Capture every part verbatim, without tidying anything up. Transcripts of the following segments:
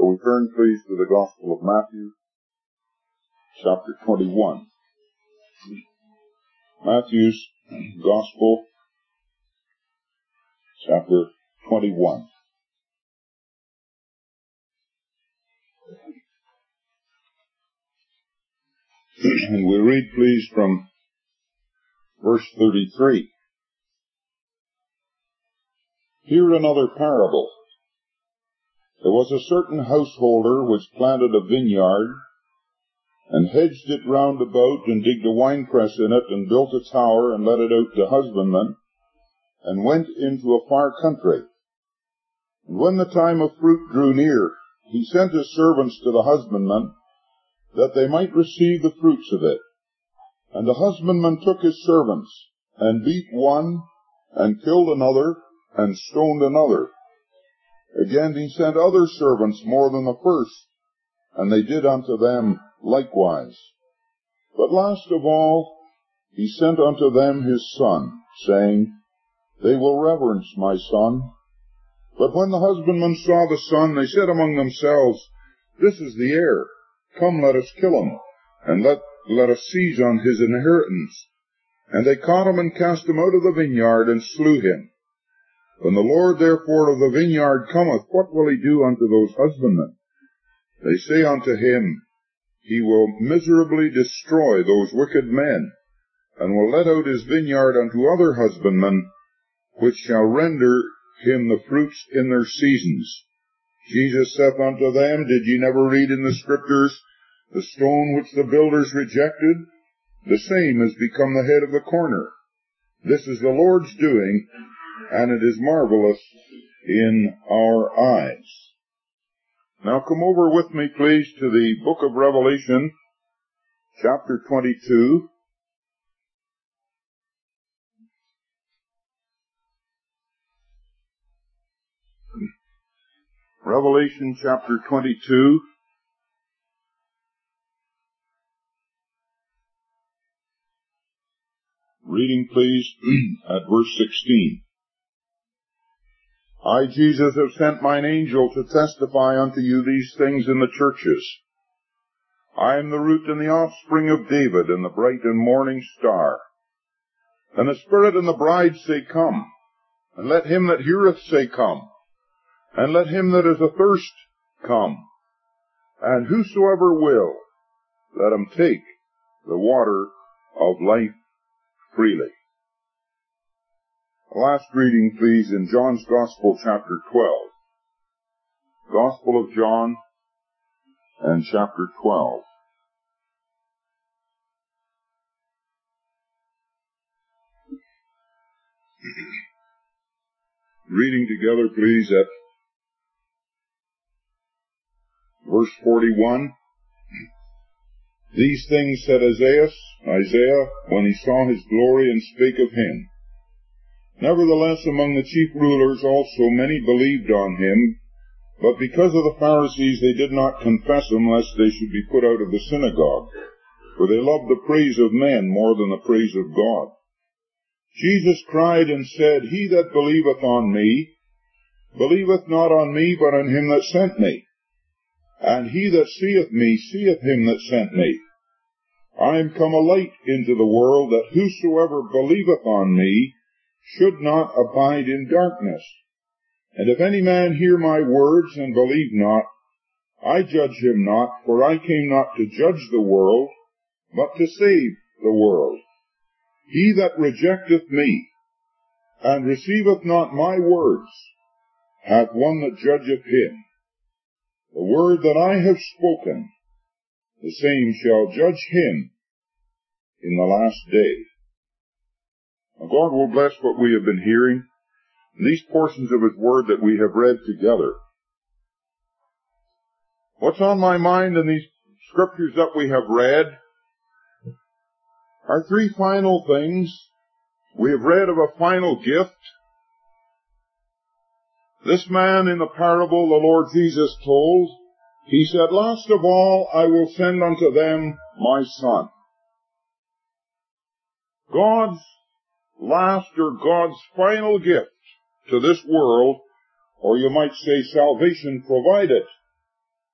So we turn, please, to the Gospel of Matthew, chapter twenty-one. Matthew's Gospel, chapter twenty-one. And we read, please, from verse thirty-three. Hear another parable. There was a certain householder which planted a vineyard, and hedged it round about, and digged a winepress in it, and built a tower, and let it out to husbandmen, and went into a far country. And when the time of fruit drew near, he sent his servants to the husbandmen, that they might receive the fruits of it. And the husbandman took his servants, and beat one, and killed another, and stoned another. Again he sent other servants more than the first, and they did unto them likewise. But last of all he sent unto them his son, saying, They will reverence my son. But when the husbandmen saw the son, they said among themselves, This is the heir. Come, let us kill him, and let, let us seize on his inheritance. And they caught him, and cast him out of the vineyard, and slew him. When the Lord therefore of the vineyard cometh, what will he do unto those husbandmen? They say unto him, He will miserably destroy those wicked men, and will let out his vineyard unto other husbandmen, which shall render him the fruits in their seasons. Jesus saith unto them, Did ye never read in the Scriptures, The stone which the builders rejected, the same is become the head of the corner. This is the Lord's doing, and it is marvelous in our eyes. Now come over with me, please, to the book of Revelation, chapter twenty-two. Revelation chapter twenty-two. Reading, please, at verse sixteen. I, Jesus, have sent mine angel to testify unto you these things in the churches. I am the root and the offspring of David, and the bright and morning star. And the Spirit and the bride say, Come. And let him that heareth say, Come. And let him that is athirst come. And whosoever will, let him take the water of life freely. Last reading, please, in John's Gospel, chapter twelve. Gospel of John, and chapter twelve. Reading together, please, at verse forty-one. These things said Isaiah, Isaiah, when he saw his glory, and spake of him. Nevertheless, among the chief rulers also many believed on him, but because of the Pharisees they did not confess him, lest they should be put out of the synagogue. For they loved the praise of men more than the praise of God. Jesus cried and said, He that believeth on me, believeth not on me, but on him that sent me. And he that seeth me, seeth him that sent me. I am come a light into the world, that whosoever believeth on me should not abide in darkness. And if any man hear my words, and believe not, I judge him not, for I came not to judge the world, but to save the world. He that rejecteth me, and receiveth not my words, hath one that judgeth him. The word that I have spoken, the same shall judge him in the last day. Now God will bless what we have been hearing, these portions of His Word that we have read together. What's on my mind in these scriptures that we have read are three final things. We have read of a final gift. This man in the parable the Lord Jesus told, He said, Last of all I will send unto them my son. God's last or God's final gift to this world, or you might say salvation provided,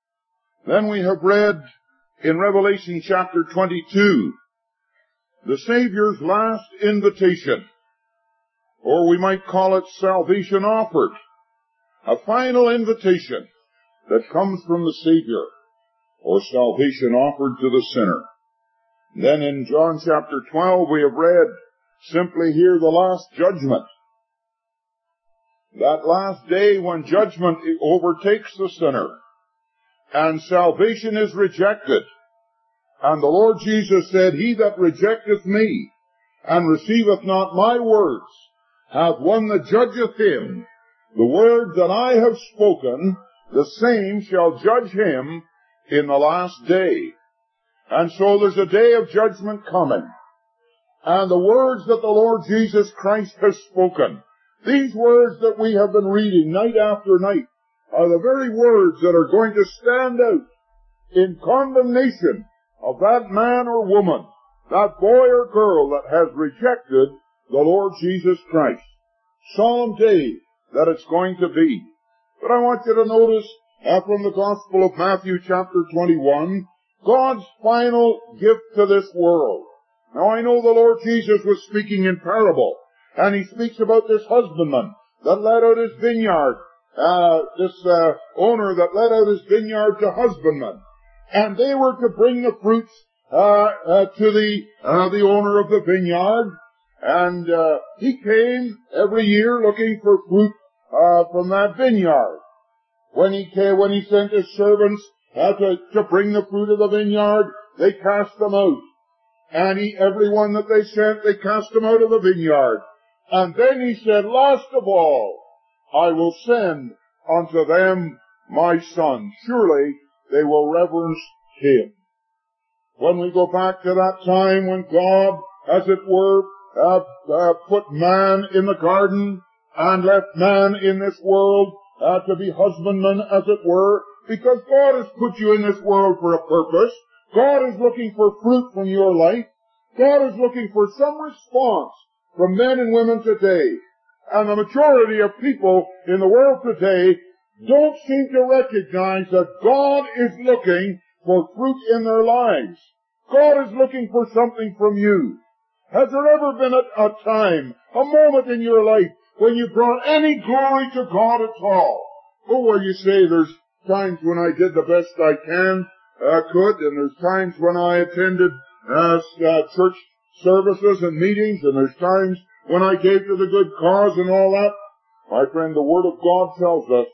Then we have read in Revelation chapter twenty-two, the Savior's last invitation, or we might call it salvation offered, a final invitation that comes from the Savior, or salvation offered to the sinner. Then in John chapter twelve we have read simply here the last judgment. That last day when judgment overtakes the sinner and salvation is rejected. And the Lord Jesus said, He that rejecteth me and receiveth not my words hath one that judgeth him. The word that I have spoken, the same shall judge him in the last day. And so there's a day of judgment coming. And the words that the Lord Jesus Christ has spoken, these words that we have been reading night after night, are the very words that are going to stand out in condemnation of that man or woman, that boy or girl that has rejected the Lord Jesus Christ. Solemn day that it's going to be. But I want you to notice uh, from the Gospel of Matthew chapter twenty-one, God's final gift to this world. Now I know the Lord Jesus was speaking in parable, and He speaks about this husbandman that let out his vineyard, uh, this uh, owner that let out his vineyard to husbandmen. And they were to bring the fruits uh, uh, to the uh, the owner of the vineyard. And uh, he came every year looking for fruit uh, from that vineyard. When he came, when he sent his servants uh, to, to bring the fruit of the vineyard, they cast them out. And he, every one that they sent, they cast them out of the vineyard. And then he said, last of all, I will send unto them my son. Surely they will reverence him. When we go back to that time when God, as it were, uh, uh, put man in the garden and left man in this world uh, to be husbandman, as it were, because God has put you in this world for a purpose. God is looking for fruit from your life. God is looking for some response from men and women today. And the majority of people in the world today don't seem to recognize that God is looking for fruit in their lives. God is looking for something from you. Has there ever been a, a time, a moment in your life when you brought any glory to God at all? Oh, well, you say there's times when I did the best I can, uh, could, and there's times when I attended uh, uh, church services and meetings, and there's times when I gave to the good cause and all that. My friend, the Word of God tells us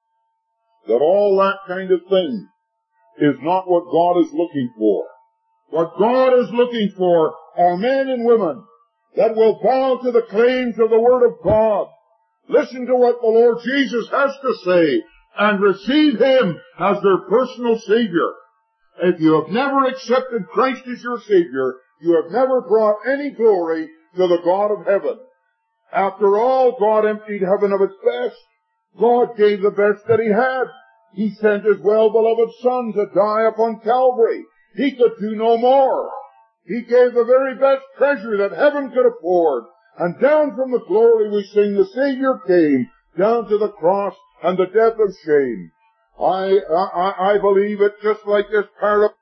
that all that kind of thing is not what God is looking for. What God is looking for are men and women that will bow to the claims of the Word of God, listen to what the Lord Jesus has to say, and receive Him as their personal Savior. If you have never accepted Christ as your Savior, you have never brought any glory to the God of heaven. After all, God emptied heaven of its best. God gave the best that He had. He sent His well-beloved Son to die upon Calvary. He could do no more. He gave the very best treasure that heaven could afford. And down from the glory we sing, the Savior came, down to the cross and the death of shame. I, I, I believe it just like this parable.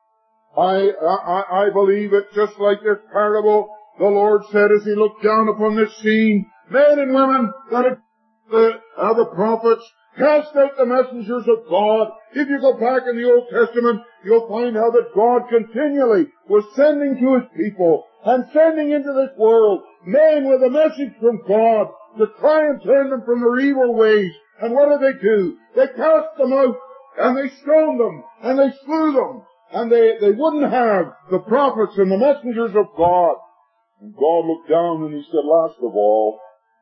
I, I, I believe it just like this parable. The Lord said as He looked down upon this scene, men and women that had the, uh, the prophets, cast out the messengers of God. If you go back in the Old Testament, you'll find how that God continually was sending to His people and sending into this world men with a message from God to try and turn them from their evil ways. And what did they do? They cast them out, and they stoned them, and they slew them, and they, they wouldn't have the prophets and the messengers of God. And God looked down and He said, last of all,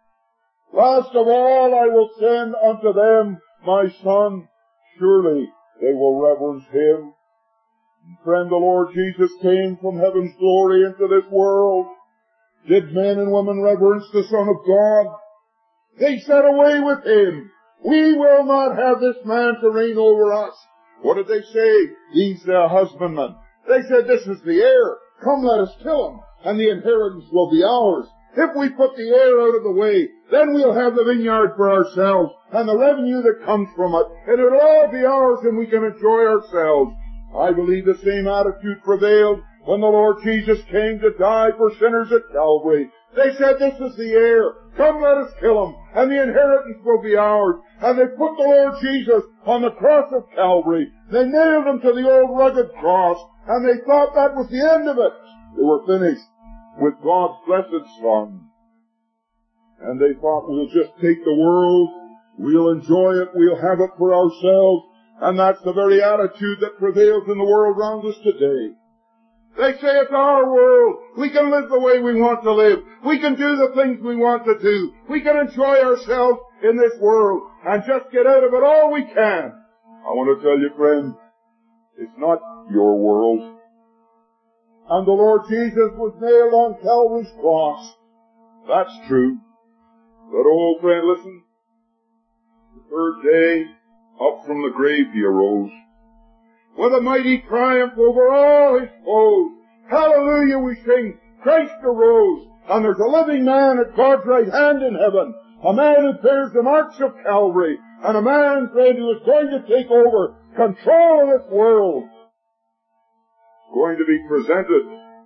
last of all I will send unto them my Son. Surely they will reverence Him. And friend, the Lord Jesus came from heaven's glory into this world. Did men and women reverence the Son of God? They said, away with Him. We will not have this man to reign over us. What did they say, these uh, husbandmen? They said, this is the heir. Come, let us kill him, and the inheritance will be ours. If we put the heir out of the way, Then we'll have the vineyard for ourselves and the revenue that comes from it, and it'll all be ours and we can enjoy ourselves. I believe the same attitude prevailed when the Lord Jesus came to die for sinners at Calvary. They said, this is the heir. Come, let us kill him, and the inheritance will be ours. And they put the Lord Jesus on the cross of Calvary. They nailed him to the old rugged cross, and they thought that was the end of it. They were finished with God's blessed Son. And they thought, we'll just take the world, we'll enjoy it, we'll have it for ourselves. And that's the very attitude that prevails in the world around us today. They say it's our world. We can live the way we want to live. We can do the things we want to do. We can enjoy ourselves in this world and just get out of it all we can. I want to tell you, friend, it's not your world. And the Lord Jesus was nailed on Calvary's cross. That's true. But oh, friend, listen. The third day, up from the grave he arose, with a mighty triumph over all his foes. Hallelujah, we sing. Christ arose, and there's a living man at God's right hand in heaven, a man who bears the marks of Calvary, and a man, friend, who is going to take over control of this world. Going to be presented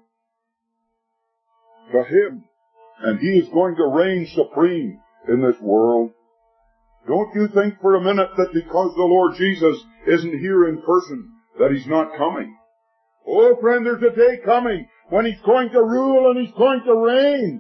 to him, and he is going to reign supreme in this world. Don't you think for a minute that because the Lord Jesus isn't here in person, that he's not coming. Oh, friend, there's a day coming when he's going to rule and he's going to reign.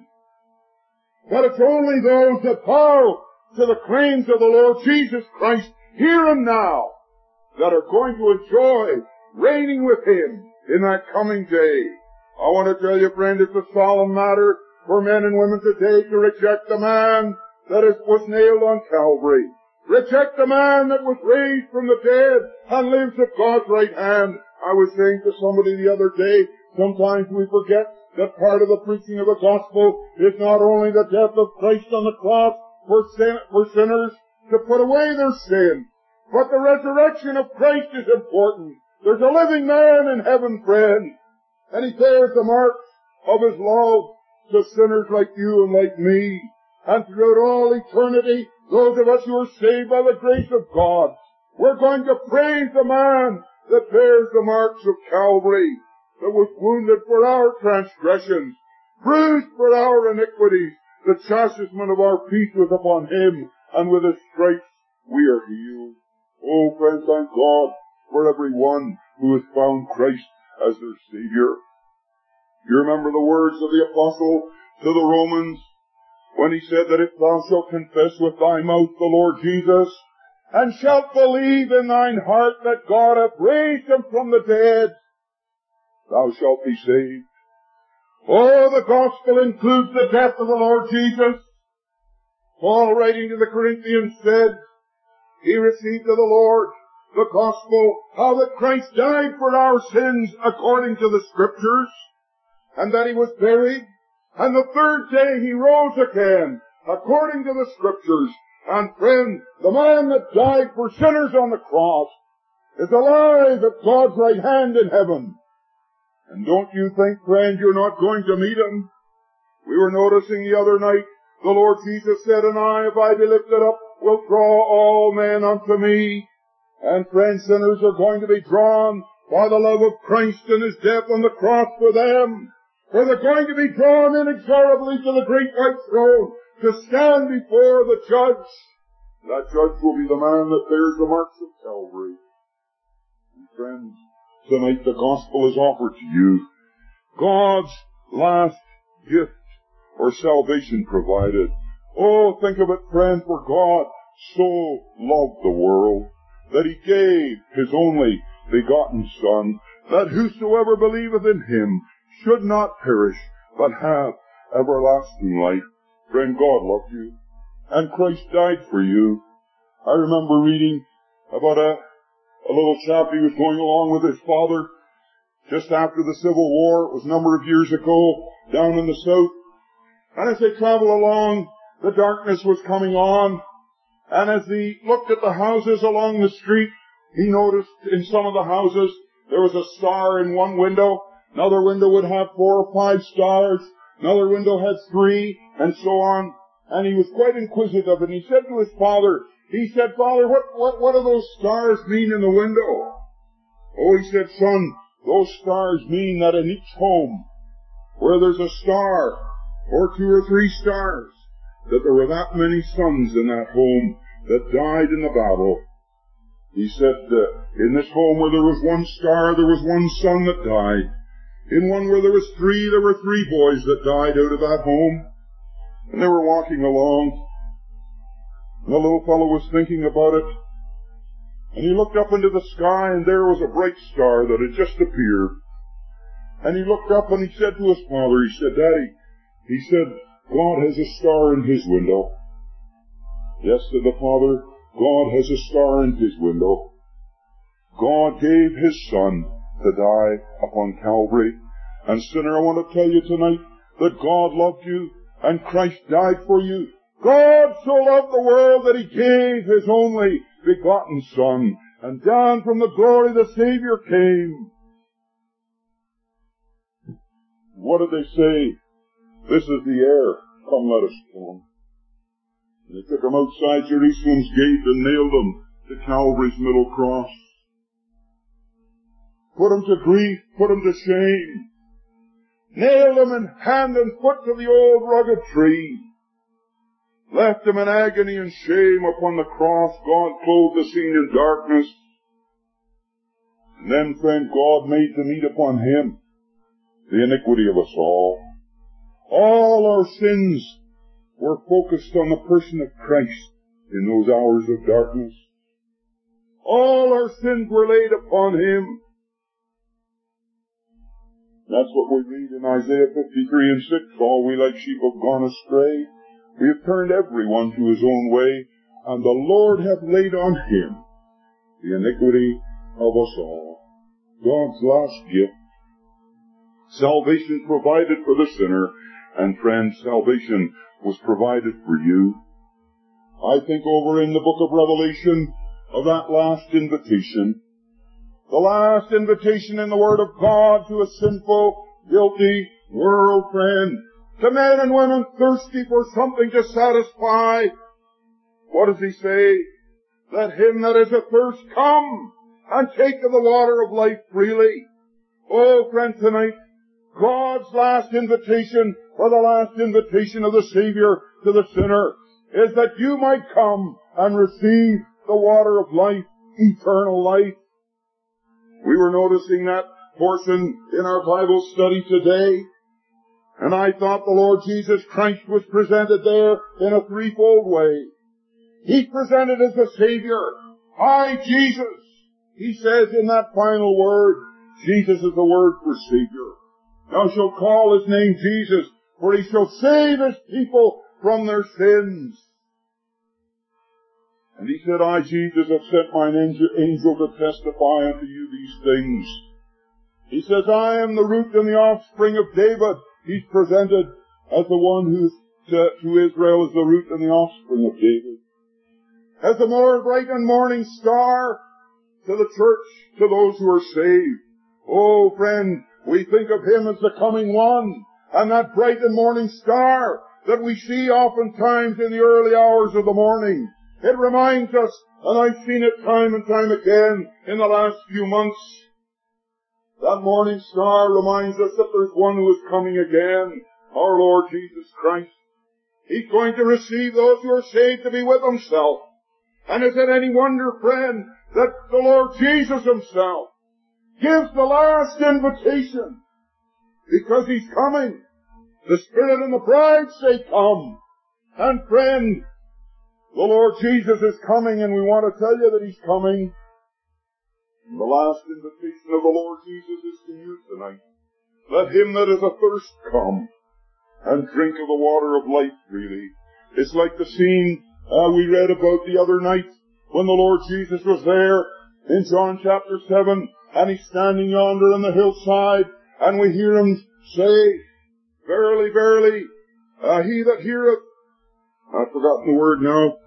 But it's only those that bow to the claims of the Lord Jesus Christ here and now that are going to enjoy reigning with him in that coming day. I want to tell you, friend, it's a solemn matter for men and women today to reject the man that is, was nailed on Calvary. Reject the man that was raised from the dead and lives at God's right hand. I was saying to somebody the other day, sometimes we forget that part of the preaching of the gospel is not only the death of Christ on the cross for, sin, for sinners to put away their sin, but the resurrection of Christ is important. There's a living man in heaven, friend, and he bears the marks of his love to sinners like you and like me. And throughout all eternity, those of us who are saved by the grace of God, we're going to praise the man that bears the marks of Calvary, that was wounded for our transgressions, bruised for our iniquities. The chastisement of our peace was upon him, and with his stripes we are healed. Oh, friends, thank God for every one who has found Christ as their Savior. You remember the words of the apostle to the Romans, when he said that if thou shalt confess with thy mouth the Lord Jesus, and shalt believe in thine heart that God hath raised him from the dead, thou shalt be saved. Oh, the gospel includes the death of the Lord Jesus. Paul, writing to the Corinthians, said he received of the Lord the gospel, how that Christ died for our sins according to the Scriptures, and that he was buried, and the third day he rose again, according to the Scriptures. And friend, the man that died for sinners on the cross is alive at God's right hand in heaven. And don't you think, friend, you're not going to meet him? We were noticing the other night, the Lord Jesus said, and I, if I be lifted up, will draw all men unto me. And friend, sinners are going to be drawn by the love of Christ and his death on the cross for them. For they're going to be drawn inexorably to the great white throne to stand before the judge. That judge will be the man that bears the marks of Calvary. And friends, tonight the gospel is offered to you. God's last gift or salvation provided. Oh, think of it, friend, for God so loved the world that he gave his only begotten Son, that whosoever believeth in him should not perish, but have everlasting life. Friend, God loved you, and Christ died for you. I remember reading about a, a little chap. He was going along with his father just after the Civil War. It was a number of years ago, down in the south. And as they traveled along, the darkness was coming on. And as he looked at the houses along the street, he noticed in some of the houses there was a star in one window. Another window would have four or five stars. Another window had three, and so on. and he was quite inquisitive, and he said to his father, he said, Father, what, what, what do those stars mean in the window? Oh, he said, son, those stars mean that in each home where there's a star, or two or three stars, that there were that many sons in that home that died in the battle. He said, uh, in this home where there was one star, there was one son that died. In one where there was three, there were three boys that died out of that home. And they were walking along. And the little fellow was thinking about it. And he looked up into the sky, and there was a bright star that had just appeared. And he looked up and he said to his father, he said, Daddy, he said, God has a star in his window. Yes, said the father, God has a star in his window. God gave his son to die upon Calvary. And sinner, I want to tell you tonight that God loved you and Christ died for you. God so loved the world that he gave his only begotten Son, and down from the glory the Savior came. What did they say? This is the heir. Come, let us come. And they took him outside Jerusalem's gate and nailed him to Calvary's middle cross. Put him to grief, put him to shame. Nailed him in hand and foot to the old rugged tree. Left him in agony and shame upon the cross. God clothed the scene in darkness. And then, friend, God made to meet upon him the iniquity of us all. All our sins were focused on the person of Christ in those hours of darkness. All our sins were laid upon him. That's what we read in Isaiah fifty-three and six. All we like sheep have gone astray. We have turned everyone to his own way, and the Lord hath laid on him the iniquity of us all. God's last gift. Salvation provided for the sinner, and friends, salvation was provided for you. I think over in the book of Revelation of that last invitation, the last invitation in the Word of God to a sinful, guilty world, friend, to men and women thirsty for something to satisfy. What does he say? Let him that is athirst come and take of the water of life freely. Oh, friend, tonight, God's last invitation, or the last invitation of the Savior to the sinner, is that you might come and receive the water of life, eternal life. We were noticing that portion in our Bible study today, and I thought the Lord Jesus Christ was presented there in a threefold way. He's presented as the Savior. I, Jesus. He says in that final word, Jesus is the word for Savior. Thou shalt call his name Jesus, for he shall save his people from their sins. And he said, I, Jesus, have sent mine angel to testify unto you these things. He says, I am the root and the offspring of David. He's presented as the one who to, to Israel is the root and the offspring of David. As the more bright and morning star to the church, to those who are saved. Oh, friend, we think of him as the coming one, and that bright and morning star that we see oftentimes in the early hours of the morning. It reminds us, and I've seen it time and time again in the last few months, that morning star reminds us that there's one who is coming again, our Lord Jesus Christ. He's going to receive those who are saved to be with himself. And is it any wonder, friend, that the Lord Jesus himself gives the last invitation, because he's coming. The Spirit and the bride say, come. And friend, the Lord Jesus is coming, and we want to tell you that he's coming. And the last invitation of the Lord Jesus is to you tonight. Let him that is athirst come and drink of the water of life freely. It's like the scene uh, we read about the other night when the Lord Jesus was there in John chapter seven, and he's standing yonder on the hillside, and we hear him say, verily, verily, uh, he that heareth, I've forgotten the word now,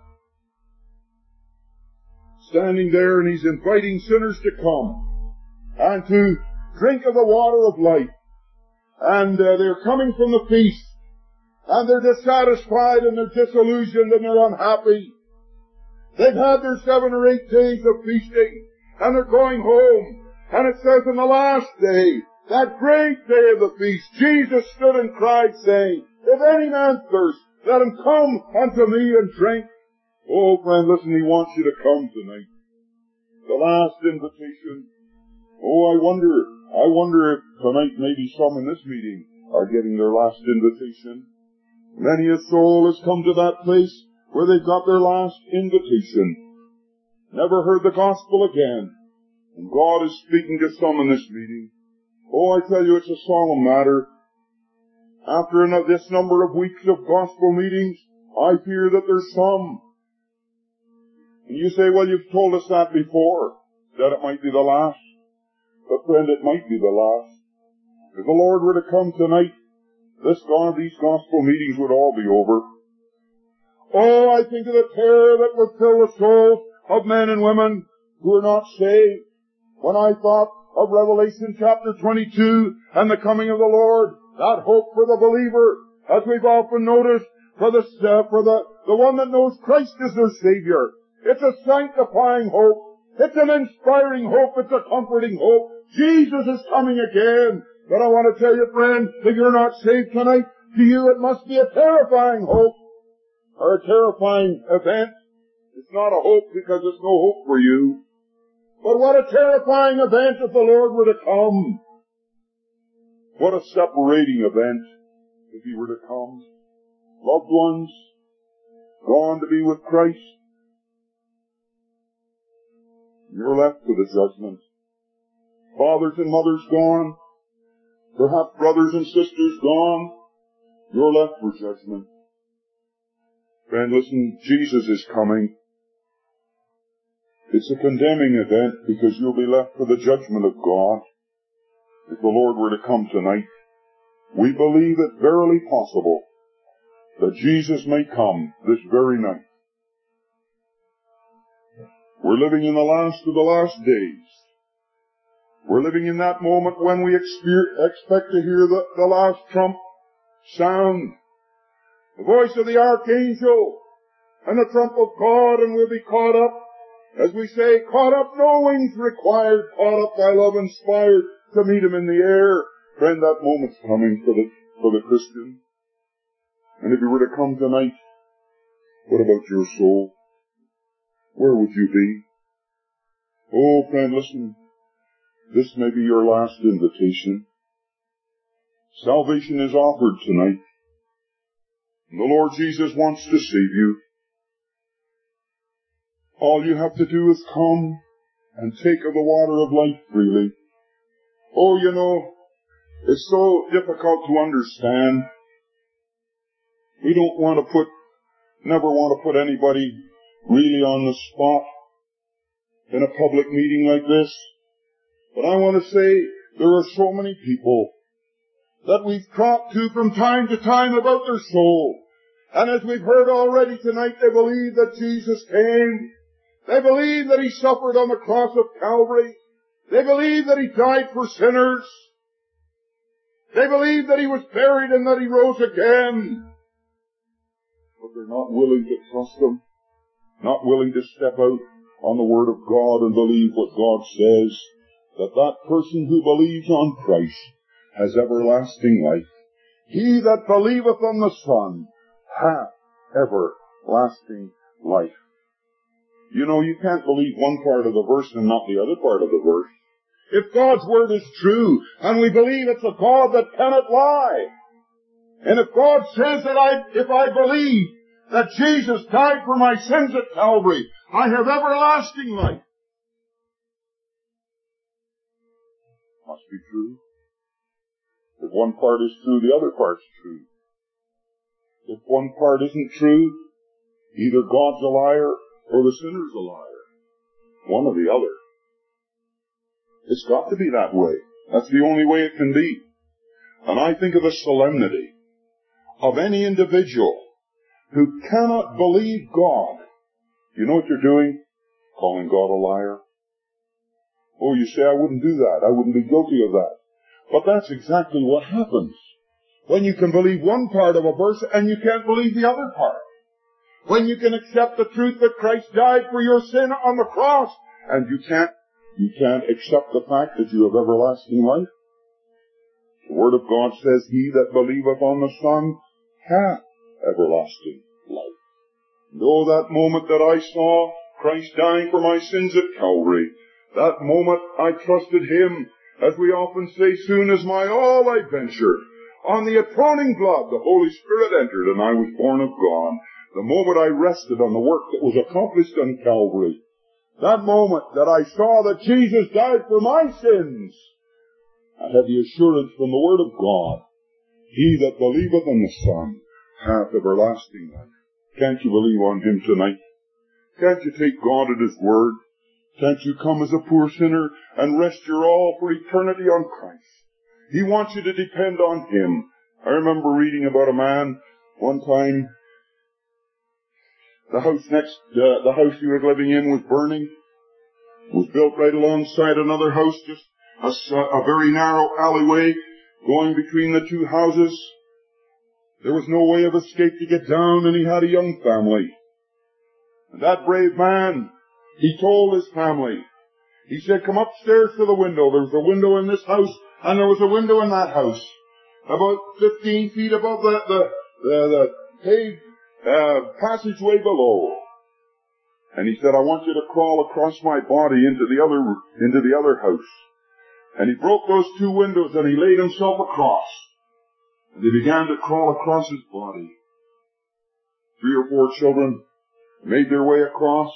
standing there, and he's inviting sinners to come and to drink of the water of life. And uh, they're coming from the feast. and they're dissatisfied and they're disillusioned and they're unhappy. They've had their seven or eight days of feasting and they're going home. And it says in the last day, that great day of the feast, Jesus stood and cried, saying, if any man thirst, let him come unto me and drink. Oh, friend, listen, he wants you to come tonight. The last invitation. Oh, I wonder, I wonder if tonight maybe some in this meeting are getting their last invitation. Many a soul has come to that place where they've got their last invitation. Never heard the gospel again. And God is speaking to some in this meeting. Oh, I tell you, it's a solemn matter. After this number of weeks of gospel meetings, I fear that there's some. And you say, well, you've told us that before, that it might be the last. But friend, it might be the last. If the Lord were to come tonight, this God, these gospel meetings would all be over. Oh, I think of the terror that would fill the souls of men and women who are not saved. When I thought of Revelation chapter twenty-two and the coming of the Lord, that hope for the believer, as we've often noticed, for the, uh, for the, the one that knows Christ as their Savior. It's a sanctifying hope. It's an inspiring hope. It's a comforting hope. Jesus is coming again. But I want to tell you, friend, if you're not saved tonight, to you it must be a terrifying hope, or a terrifying event. It's not a hope because there's no hope for you. But what a terrifying event if the Lord were to come. What a separating event if He were to come. Loved ones, gone to be with Christ. You're left for the judgment. Fathers and mothers gone. Perhaps brothers and sisters gone. You're left for judgment. Friend, listen, Jesus is coming. It's a condemning event because you'll be left for the judgment of God. If the Lord were to come tonight, we believe it verily possible that Jesus may come this very night. We're living in the last of the last days. We're living in that moment when we exper- expect to hear the, the last trump sound, the voice of the archangel, and the trump of God, and we'll be caught up, as we say, caught up, no wings required, caught up by love inspired to meet Him in the air. Friend, that moment's coming for the, for the Christian. And if He were to come tonight, what about your soul? Where would you be? Oh, friend, listen. This may be your last invitation. Salvation is offered tonight. And the Lord Jesus wants to save you. All you have to do is come and take of the water of life freely. Oh, you know, it's so difficult to understand. We don't want to put, never want to put anybody really on the spot in a public meeting like this. But I want to say there are so many people that we've talked to from time to time about their soul. And as we've heard already tonight, they believe that Jesus came. They believe that He suffered on the cross of Calvary. They believe that He died for sinners. They believe that He was buried and that He rose again. But they're not willing to trust Him, not willing to step out on the Word of God and believe what God says, that that person who believes on Christ has everlasting life. He that believeth on the Son hath everlasting life. You know, you can't believe one part of the verse and not the other part of the verse. If God's Word is true, and we believe it's a God that cannot lie, and if God says that I, if I believe that Jesus died for my sins at Calvary, I have everlasting life, must be true. If one part is true, the other part's true. If one part isn't true, either God's a liar or the sinner's a liar. One or the other. It's got to be that way. That's the only way it can be. And I think of the solemnity of any individual who cannot believe God. You know what you're doing? Calling God a liar. Oh, you say, I wouldn't do that. I wouldn't be guilty of that. But that's exactly what happens. When you can believe one part of a verse and you can't believe the other part. When you can accept the truth that Christ died for your sin on the cross and you can't, you can't accept the fact that you have everlasting life. The Word of God says, he that believeth on the Son hath everlasting life. And oh, that moment that I saw Christ dying for my sins at Calvary, that moment I trusted Him, as we often say, soon as my all I ventured. On the atoning blood, the Holy Spirit entered, and I was born of God. The moment I rested on the work that was accomplished on Calvary, that moment that I saw that Jesus died for my sins, I had the assurance from the Word of God, he that believeth on the Son hath everlasting life. Can't you believe on Him tonight? Can't you take God at His Word? Can't you come as a poor sinner and rest your all for eternity on Christ? He wants you to depend on Him. I remember reading about a man one time. The house next, uh, the house he was living in was burning. It was built right alongside another house, just a, a very narrow alleyway going between the two houses. There was no way of escape to get down, and he had a young family. And that brave man, he told his family, he said, come upstairs to the window. There was a window in this house, and there was a window in that house. About fifteen feet above the, the, the, the paved uh, passageway below. And he said, I want you to crawl across my body into the other, into the other house. And he broke those two windows and he laid himself across. And they began to crawl across his body. Three or four children made their way across.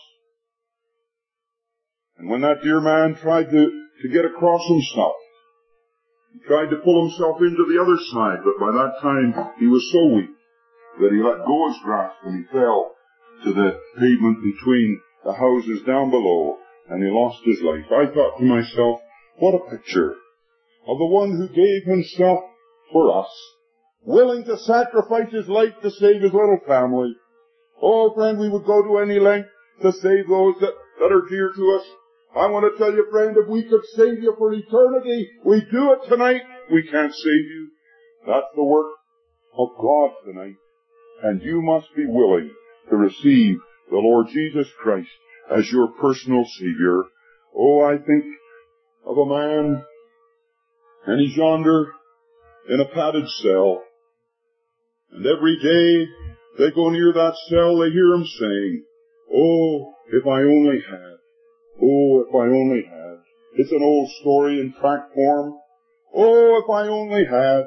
And when that dear man tried to, to get across himself, he tried to pull himself into the other side, but by that time he was so weak that he let go his grasp and he fell to the pavement between the houses down below, and he lost his life. I thought to myself, what a picture of the one who gave himself for us, willing to sacrifice his life to save his little family. Oh, friend, we would go to any length to save those that, that are dear to us. I want to tell you, friend, if we could save you for eternity, we'd do it tonight. We can't save you. That's the work of God tonight. And you must be willing to receive the Lord Jesus Christ as your personal Savior. Oh, I think of a man, and he's yonder in a padded cell. And every day they go near that cell, they hear him saying, oh, if I only had. Oh, if I only had. It's an old story in tract form. Oh, if I only had.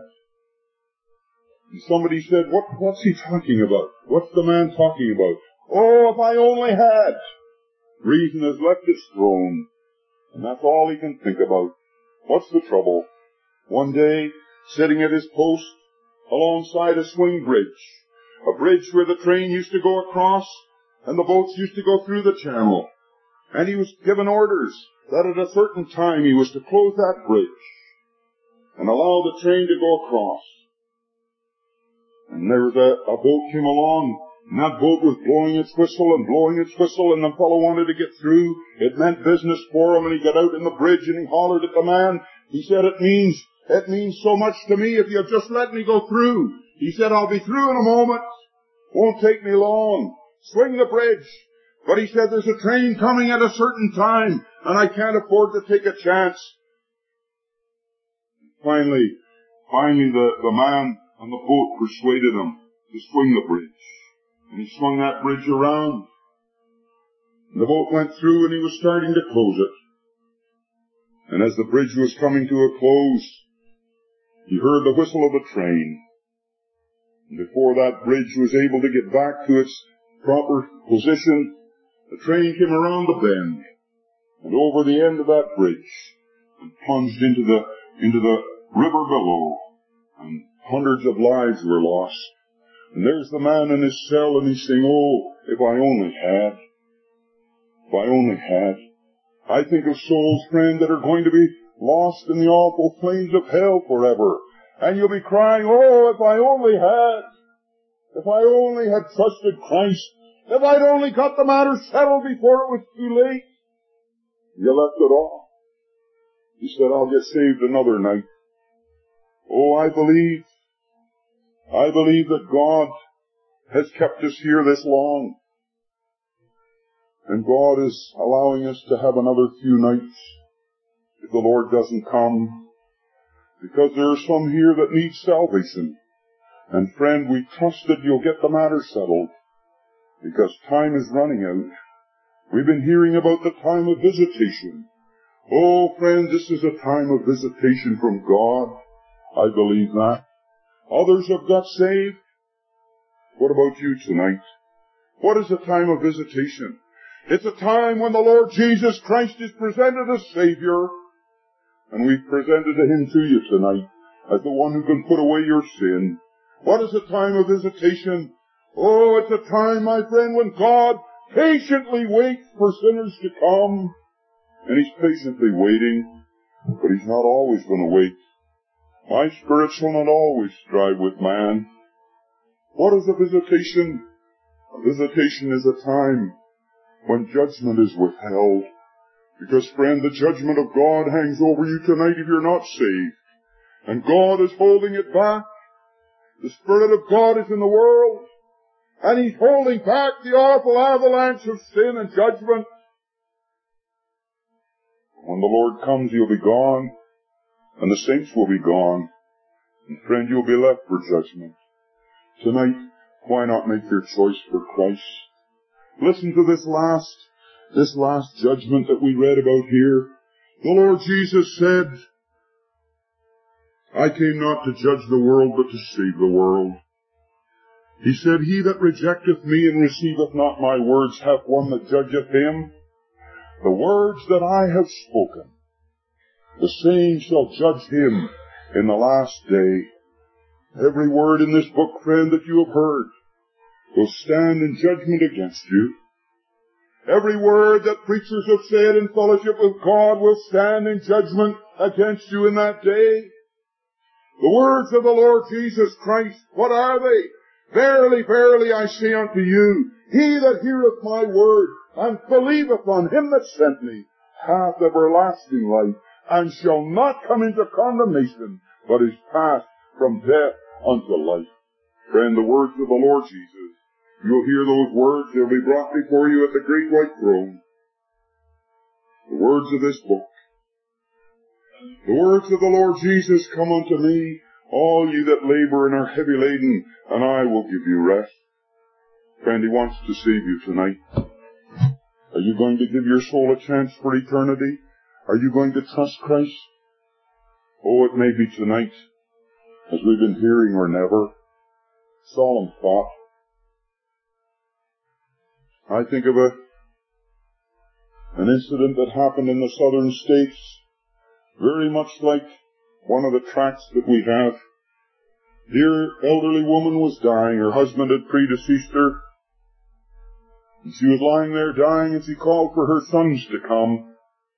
And somebody said, what, what's he talking about? What's the man talking about? Oh, if I only had. Reason has left its throne, and that's all he can think about. What's the trouble? One day, sitting at his post alongside a swing bridge, a bridge where the train used to go across and the boats used to go through the channel, and he was given orders that at a certain time he was to close that bridge and allow the train to go across. And there was a, a boat came along, and that boat was blowing its whistle and blowing its whistle, and the fellow wanted to get through. It meant business for him, and he got out in the bridge and he hollered at the man. He said, it means, it means so much to me if you'll just let me go through. He said, I'll be through in a moment. Won't take me long. Swing the bridge. But he said, there's a train coming at a certain time, and I can't afford to take a chance. Finally, finally the, the man on the boat persuaded him to swing the bridge. And he swung that bridge around. And the boat went through, and he was starting to close it. And as the bridge was coming to a close, he heard the whistle of the train. And before that bridge was able to get back to its proper position, the train came around the bend and over the end of that bridge and plunged into the, into the river below, and hundreds of lives were lost. And there's the man in his cell, and he's saying, oh, if I only had. If I only had. I think of souls, friend, that are going to be lost in the awful flames of hell forever. And you'll be crying, oh, if I only had. If I only had trusted Christ. If I'd only got the matter settled before it was too late. You left it off. You said, I'll get saved another night. Oh, I believe I believe that God has kept us here this long. And God is allowing us to have another few nights if the Lord doesn't come. Because there are some here that need salvation. And friend, we trust that you'll get the matter settled. Because time is running out. We've been hearing about the time of visitation. Oh, friend, this is a time of visitation from God. I believe that. Others have got saved. What about you tonight? What is a time of visitation? It's a time when the Lord Jesus Christ is presented as Savior. And we've presented Him to you tonight as the one who can put away your sin. What is a time of visitation? Oh, it's a time, my friend, when God patiently waits for sinners to come. And He's patiently waiting, but He's not always going to wait. My spirit shall not always strive with man. What is a visitation? A visitation is a time when judgment is withheld. Because, friend, the judgment of God hangs over you tonight if you're not saved. And God is holding it back. The Spirit of God is in the world. And He's holding back the awful avalanche of sin and judgment. When the Lord comes, He'll be gone. And the saints will be gone. And friend, you'll be left for judgment. Tonight, why not make your choice for Christ? Listen to this last, this last judgment that we read about here. The Lord Jesus said, I came not to judge the world, but to save the world. He said, He that rejecteth me and receiveth not my words hath one that judgeth him. The words that I have spoken, the same shall judge him in the last day. Every word in this book, friend, that you have heard will stand in judgment against you. Every word that preachers have said in fellowship with God will stand in judgment against you in that day. The words of the Lord Jesus Christ, what are they? Verily, verily, I say unto you, he that heareth my word and believeth on Him that sent me hath everlasting life, and shall not come into condemnation, but is passed from death unto life. Friend, the words of the Lord Jesus, you'll hear those words, they'll be brought before you at the great white throne. The words of this book. The words of the Lord Jesus, come unto me, all ye that labor and are heavy laden, and I will give you rest. Friend, He wants to save you tonight. Are you going to give your soul a chance for eternity? Are you going to trust Christ? Oh, it may be tonight, as we've been hearing, or never. Solemn thought. I think of a an incident that happened in the southern states, very much like one of the tracts that we have. Dear elderly woman was dying. Her husband had predeceased her. And she was lying there dying, and she called for her sons to come.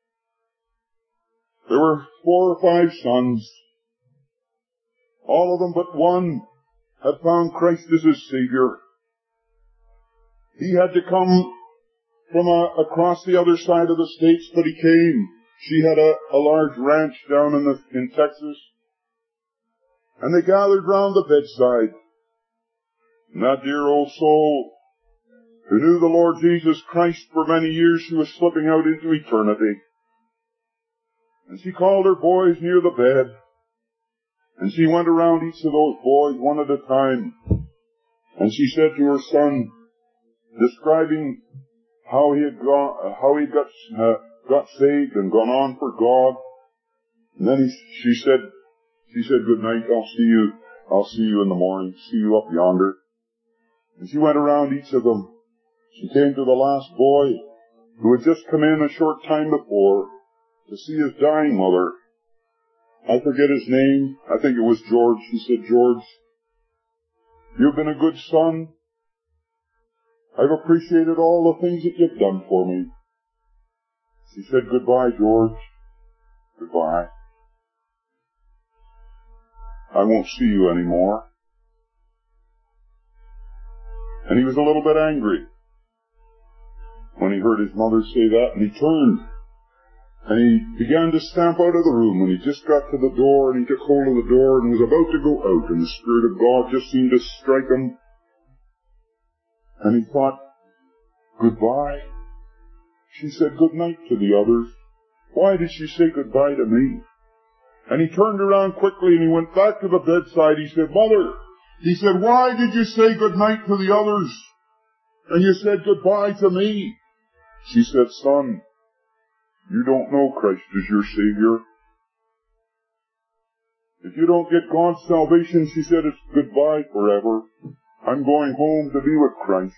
There were four or five sons. All of them but one had found Christ as his Savior. He had to come from a, across the other side of the states, but he came. She had a, a large ranch down in the, in Texas. And they gathered round the bedside. And that dear old soul, who knew the Lord Jesus Christ for many years, she was slipping out into eternity. And she called her boys near the bed. And she went around each of those boys one at a time. And she said to her son, describing how he had gone, how he got, uh, got saved and gone on for God. And then he, she said, she said, good night, I'll see you, I'll see you in the morning, see you up yonder. And she went around each of them. She came to the last boy, who had just come in a short time before to see his dying mother. I forget his name. I think it was George. She said, George, you've been a good son. I've appreciated all the things that you've done for me. She said, goodbye, George. Goodbye. I won't see you anymore. And he was a little bit angry when he heard his mother say that, and he turned. And he began to stamp out of the room, and he just got to the door, and he took hold of the door and was about to go out, and the Spirit of God just seemed to strike him. And he thought, goodbye. She said good night to the others. Why did she say goodbye to me? And he turned around quickly and he went back to the bedside. He said, Mother, he said, why did you say good night to the others? And you said goodbye to me? She said, Son, you don't know Christ as your Savior. If you don't get God's salvation, she said, it's goodbye forever. I'm going home to be with Christ.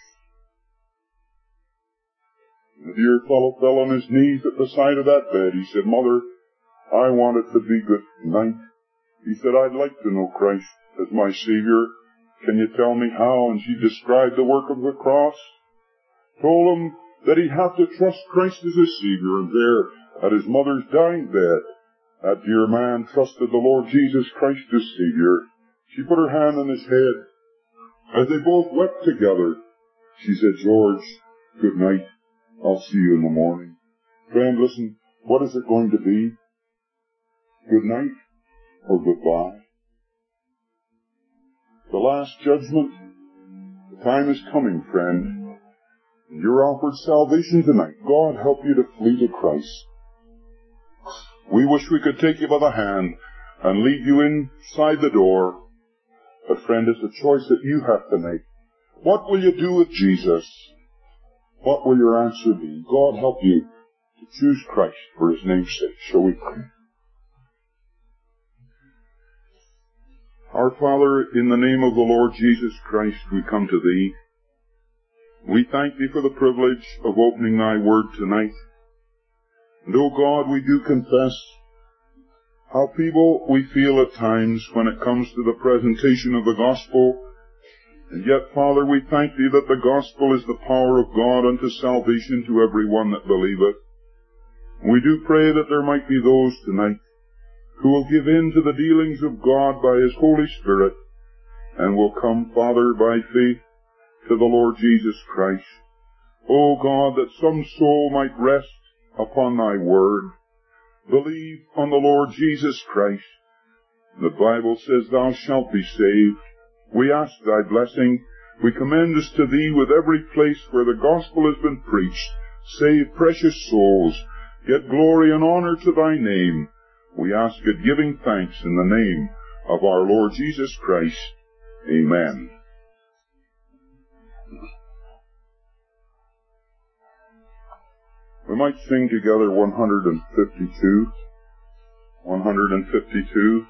The dear fellow fell on his knees at the side of that bed. He said, Mother, I want it to be good night. He said, I'd like to know Christ as my Savior. Can you tell me how? And she described the work of the cross. Told him that he'd have to trust Christ as his Savior. And there, at his mother's dying bed, that dear man trusted the Lord Jesus Christ as Savior. She put her hand on his head. As they both wept together, she said, George, good night. I'll see you in the morning. Friend, listen, what is it going to be? Good night or goodbye? The last judgment, the time is coming, friend. You're offered salvation tonight. God help you to flee to Christ. We wish we could take you by the hand and lead you inside the door. But friend, it's a choice that you have to make. What will you do with Jesus? What will your answer be? God help you to choose Christ for His name's sake. Shall we pray? Our Father, in the name of the Lord Jesus Christ, we come to Thee. We thank Thee for the privilege of opening Thy Word tonight. And, O God, we do confess how feeble we feel at times when it comes to the presentation of the gospel. And yet, Father, we thank Thee that the gospel is the power of God unto salvation to every one that believeth. And we do pray that there might be those tonight who will give in to the dealings of God by His Holy Spirit and will come, Father, by faith to the Lord Jesus Christ. O God, that some soul might rest upon Thy word. Believe on the Lord Jesus Christ. The Bible says, Thou shalt be saved. We ask Thy blessing. We commend us to Thee with every place where the gospel has been preached. Save precious souls. Get glory and honor to Thy name. We ask it giving thanks in the name of our Lord Jesus Christ. Amen. We might sing together one hundred fifty-two. one hundred fifty-two.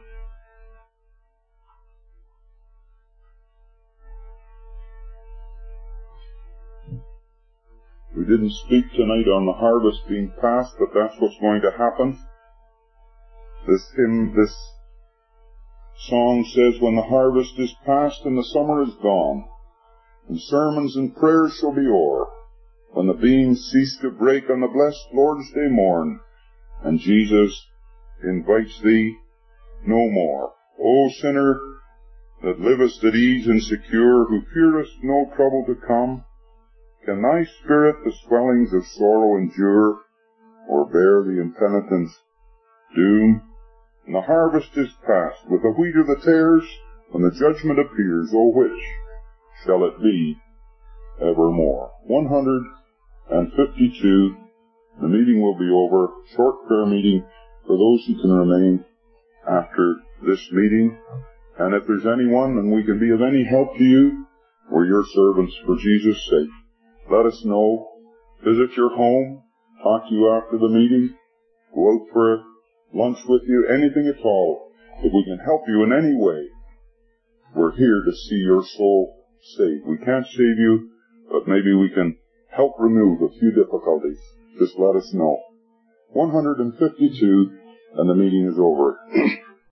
We didn't speak tonight on the harvest being past, but that's what's going to happen. This hymn, this song says, when the harvest is past and the summer is gone, and sermons and prayers shall be o'er, when the beams cease to break on the blessed Lord's Day morn, and Jesus invites thee no more. O sinner that livest at ease and secure, who fearest no trouble to come, can thy spirit the swellings of sorrow endure, or bear the impenitent's doom? And the harvest is past, with the wheat or the tares, when the judgment appears, O which shall it be evermore? one hundred fifty-two. The meeting will be over. Short prayer meeting for those who can remain after this meeting. And if there's anyone and we can be of any help to you, we're your servants for Jesus' sake. Let us know. Visit your home. Talk to you after the meeting. Go out for a lunch with you. Anything at all. If we can help you in any way, we're here to see your soul saved. We can't save you, but maybe we can help remove a few difficulties. Just let us know. one hundred fifty-two, and the meeting is over.